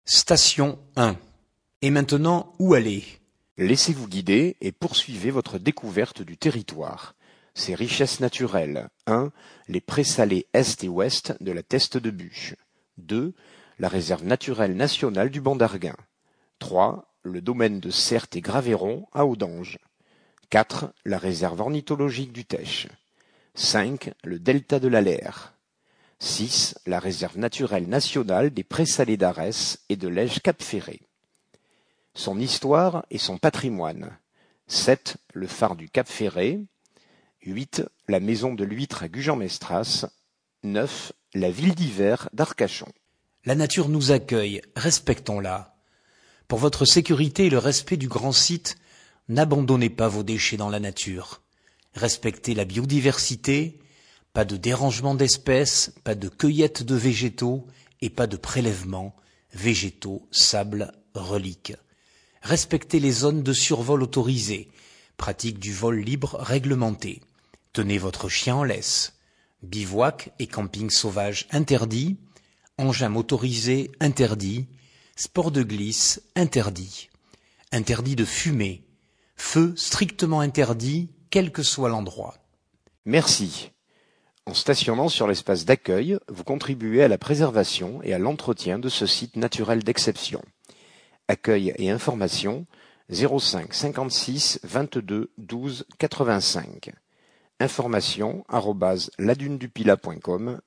Station 1. Et maintenant, où aller? Laissez-vous guider et poursuivez votre découverte du territoire. Ses richesses naturelles. 1. Les présalés Est et Ouest de la Teste de Buch. 2. La réserve naturelle nationale du Banc d'Arguin. 3. Le domaine de Certes et Graveyron à Audange. 4. La réserve ornithologique du Tech. 5. Le delta de l'Aller. 6. La réserve naturelle nationale des présalés d'Arès et de Lège-Cap-Ferré. Son histoire et son patrimoine. 7. Le phare du Cap-Ferré. 8. La maison de l'huître à Gujan-Mestras. 9. La ville d'hiver d'Arcachon. La nature nous accueille, respectons-la. Pour votre sécurité et le respect du grand site, n'abandonnez pas vos déchets dans la nature. Respectez la biodiversité, pas de dérangement d'espèces, pas de cueillette de végétaux et pas de prélèvement, végétaux, sable, reliques. Respectez les zones de survol autorisées, pratique du vol libre réglementé. Tenez votre chien en laisse. Bivouac et camping sauvage interdit. Engins motorisés interdit. Sport de glisse interdit. Interdit de fumer. Feu strictement interdit, quel que soit l'endroit. Merci. En stationnant sur l'espace d'accueil, vous contribuez à la préservation et à l'entretien de ce site naturel d'exception. Accueil et information 05 56 22 12 85. Information @ladunedupila.com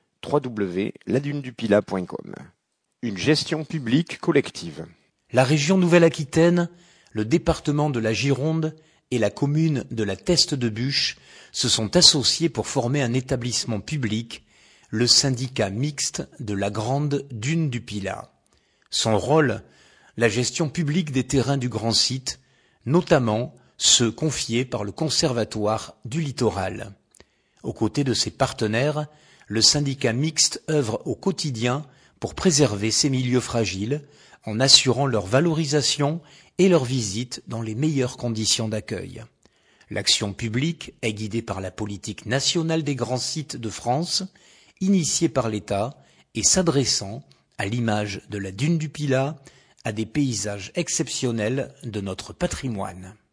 www.ladunedupila.com. Une gestion publique collective. La région Nouvelle-Aquitaine, le département de la Gironde et la commune de la Teste de Buch se sont associés pour former un établissement public, le syndicat mixte de la Grande Dune du Pilat. Son rôle, la gestion publique des terrains du grand site, notamment ceux confiés par le Conservatoire du Littoral. Aux côtés de ses partenaires, le syndicat mixte œuvre au quotidien pour préserver ces milieux fragiles en assurant leur valorisation et leur visite dans les meilleures conditions d'accueil. L'action publique est guidée par la politique nationale des grands sites de France, initiée par l'État et s'adressant, à l'image de la Dune du Pilat, à des paysages exceptionnels de notre patrimoine.